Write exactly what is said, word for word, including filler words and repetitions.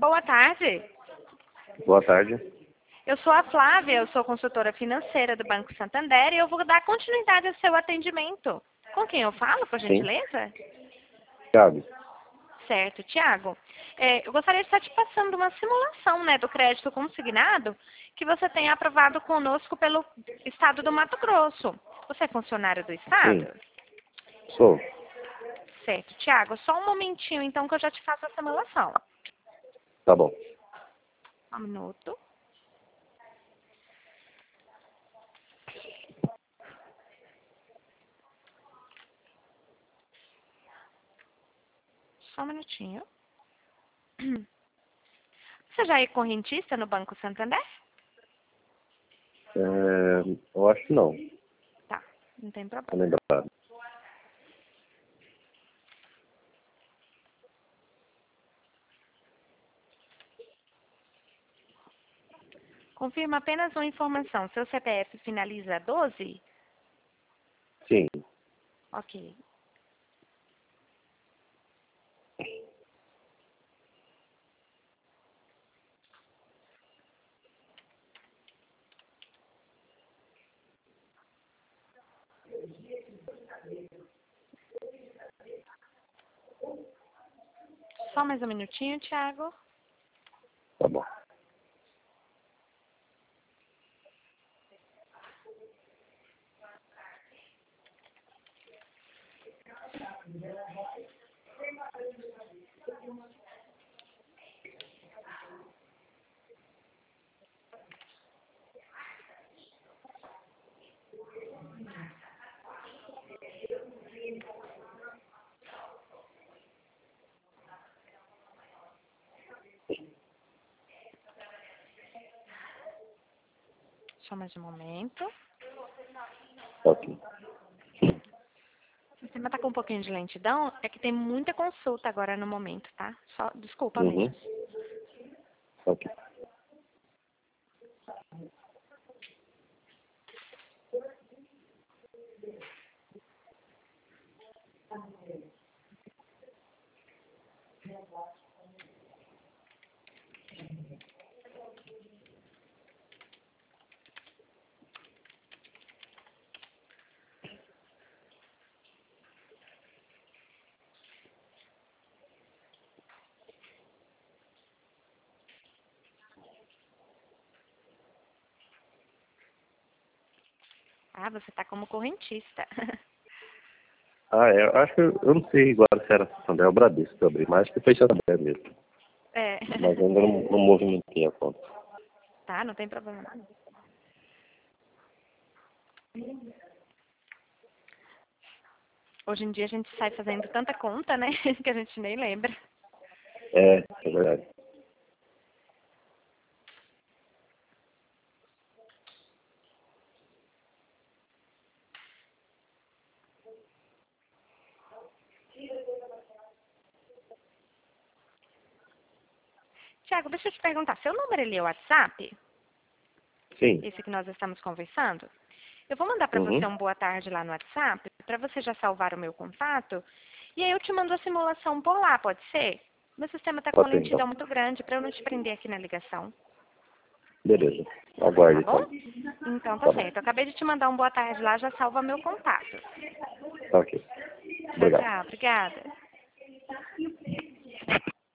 Boa tarde. Boa tarde. Eu sou a Flávia, eu sou consultora financeira do Banco Santander e eu vou dar continuidade ao seu atendimento. Com quem eu falo, por gentileza? Thiago. Certo, Tiago. É, eu gostaria de estar te passando uma simulação, né, do crédito consignado que você tem aprovado conosco pelo Estado do Mato Grosso. Você é funcionário do Estado? Sim. Sou. Certo, Tiago. Só um momentinho, então, que eu já te faço a simulação. Tá bom. Um minuto. Só um minutinho. Você já é correntista no Banco Santander? É, eu acho que não. Tá, não tem Tô problema. lembrado. Confirma apenas uma informação. Seu C P F finaliza doze? Sim. Ok. Só mais um minutinho, Thiago. Tá bom. Só mais um momento. Ok. O sistema está com um pouquinho de lentidão. É que tem muita consulta agora no momento, tá? Só desculpa Uhum. mesmo. Ok. Ah, você está como correntista. Ah, é, eu acho que eu, eu não sei agora se era Santander ou Bradesco que eu abri, mas acho que foi Santander mesmo. É. Mas ainda não, não movimentei a conta. Tá, não tem problema não. Hoje em dia a gente sai fazendo tanta conta, né? Que a gente nem lembra. É, é verdade. Tiago, deixa eu te perguntar. Seu número ele é o WhatsApp? Sim. Esse que nós estamos conversando? Eu vou mandar para você Uhum. um boa tarde lá no WhatsApp, para você já salvar o meu contato. E aí eu te mando a simulação por lá, pode ser? Meu sistema está com uma Pode ser, então. lentidão muito grande para eu não te prender aqui na ligação. Beleza. Tá Aguarde, bom? então. Então tá Tá bom. certo. Eu acabei de te mandar um boa tarde lá, já salva meu contato. Tá ok. Tchau, Obrigado. tchau. Obrigada.